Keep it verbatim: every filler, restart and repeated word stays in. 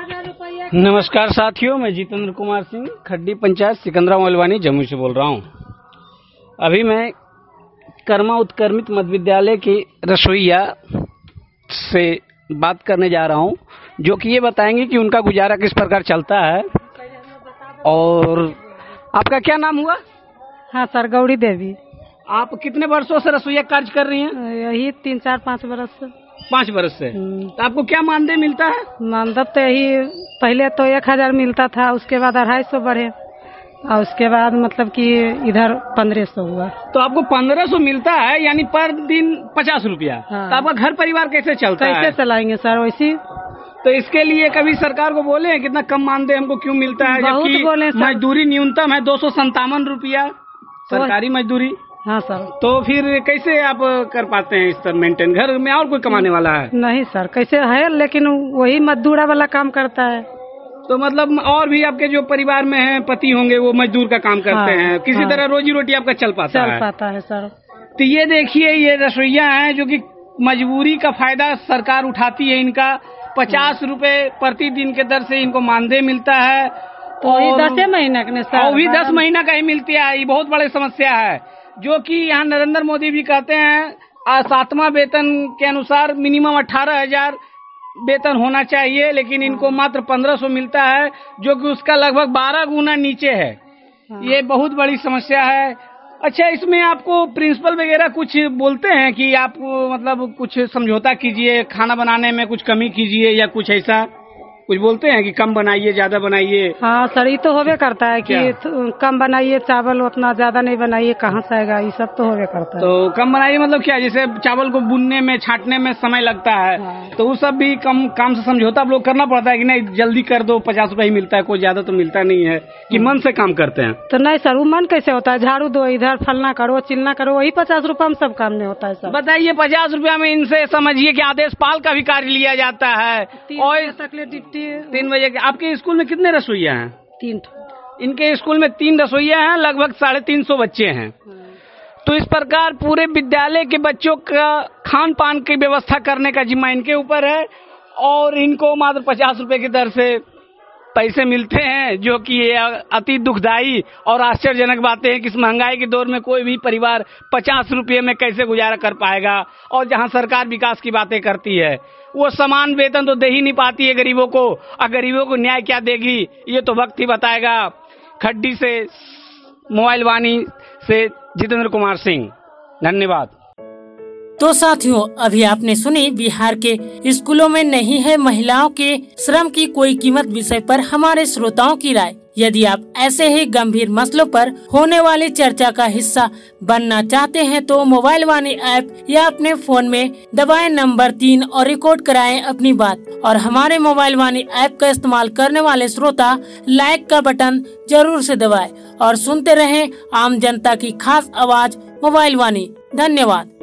नमस्कार साथियों, मैं जितेंद्र कुमार सिंह खड्डी पंचायत सिकंदरा मोहलवानी जम्मू से बोल रहा हूँ। अभी मैं कर्मा उत्क्रमित मध्य विद्यालय की रसोईया से बात करने जा रहा हूँ, जो कि ये बताएंगे कि उनका गुजारा किस प्रकार चलता है। और आपका क्या नाम हुआ? हाँ सर, गौरी देवी। आप कितने वर्षों से रसोईया कार्य कर रही हैं? यही तीन चार पाँच वर्ष से। पाँच वर्ष से। तो आपको क्या मानदेय मिलता है? मानदेय तो यही, पहले तो एक हजार मिलता था, उसके बाद अढ़ाई सौ बढ़े और उसके बाद मतलब कि इधर पंद्रह सौ हुआ। तो आपको पंद्रह सौ मिलता है, यानी पर दिन पचास रुपया। हाँ। तो आपका घर परिवार कैसे चलता कैसे है? चलाएंगे सर वैसी। तो इसके लिए कभी सरकार को बोले हैं कितना कम मानदेय हमको क्यों मिलता है? बहुत बोले सर। मजदूरी न्यूनतम है दो सौ संतावन रुपया सरकारी मजदूरी। हाँ सर। तो फिर कैसे आप कर पाते हैं इस तरह मेंटेन? घर में और कोई कमाने वाला है? नहीं सर, कैसे है, लेकिन वही मजदूरा वाला काम करता है। तो मतलब और भी आपके जो परिवार में हैं पति होंगे वो मजदूर का काम करते हाँ, हैं, किसी हाँ। तरह रोजी रोटी आपका चल पाता चल है? चल पाता है सर। तो ये देखिए, ये रसोइया हैं जो कि मजबूरी का फायदा सरकार उठाती है। इनका पचास रुपए प्रतिदिन के दर से इनको मानदेय मिलता है। तो वही दस महीना का और भी दस महीना का ही मिलती है। ये बहुत बड़ी समस्या है, जो कि यहाँ नरेंद्र मोदी भी कहते हैं सातवां वेतन के अनुसार मिनिमम अठारह हजार वेतन होना चाहिए, लेकिन इनको मात्र पंद्रह सौ मिलता है, जो कि उसका लगभग बारह गुना नीचे है। ये बहुत बड़ी समस्या है। अच्छा, इसमें आपको प्रिंसिपल वगैरह कुछ बोलते हैं कि आप मतलब कुछ समझौता कीजिए, खाना बनाने में कुछ कमी कीजिए या कुछ ऐसा कुछ बोलते हैं कि कम बनाइए ज्यादा बनाइए? हाँ सर, ये तो होवे करता है कि कम बनाइए, चावल उतना ज्यादा नहीं बनाइए, कहाँ से आएगा, ये सब तो होवे करता है। तो कम बनाइए मतलब क्या? जैसे चावल को बुनने में छांटने में समय लगता है। हाँ। तो वो सब भी कम काम से समझौता आप लोग करना पड़ता है कि नहीं जल्दी कर दो, पचास रुपए ही मिलता है, कोई ज्यादा तो मिलता नहीं है, कि मन से काम करते हैं? तो नहीं सर, वो मन कैसे होता है? झाड़ू दो, इधर फलना करो, चिलना करो, वही पचास रुपया में सब काम नहीं होता है सर। बताइए, पचास रुपया में इनसे समझिए कि आदेश पाल का भी कार्य लिया जाता है। और डिप्टी तीन बजे। आपके स्कूल में कितने रसोइया हैं? तीन। इनके स्कूल में तीन रसोइया हैं, लगभग साढ़े तीन सौ बच्चे हैं। तो इस प्रकार पूरे विद्यालय के बच्चों का खान पान की व्यवस्था करने का जिम्मा इनके ऊपर है, और इनको मात्र पचास रुपए की दर से पैसे मिलते हैं, जो कि ये अति दुखदायी और आश्चर्यजनक बातें हैं कि इस महंगाई के दौर में कोई भी परिवार पचास रुपये में कैसे गुजारा कर पाएगा। और जहां सरकार विकास की बातें करती है, वो समान वेतन तो दे ही नहीं पाती है गरीबों को, और गरीबों को न्याय क्या देगी ये तो वक्त ही बताएगा। खड्डी से मोबाइल वाणी से जितेंद्र कुमार सिंह, धन्यवाद। तो साथियों, अभी आपने सुनी बिहार के स्कूलों में नहीं है महिलाओं के श्रम की कोई कीमत विषय पर हमारे श्रोताओं की राय। यदि आप ऐसे ही गंभीर मसलों पर होने वाली चर्चा का हिस्सा बनना चाहते हैं तो मोबाइल वाणी ऐप या अपने फोन में दबाएं नंबर तीन और रिकॉर्ड कराएं अपनी बात। और हमारे मोबाइल वाणी ऐप का इस्तेमाल करने वाले श्रोता लाइक का बटन जरूर से दबाएं और सुनते रहें आम जनता की खास आवाज मोबाइल वाणी। धन्यवाद।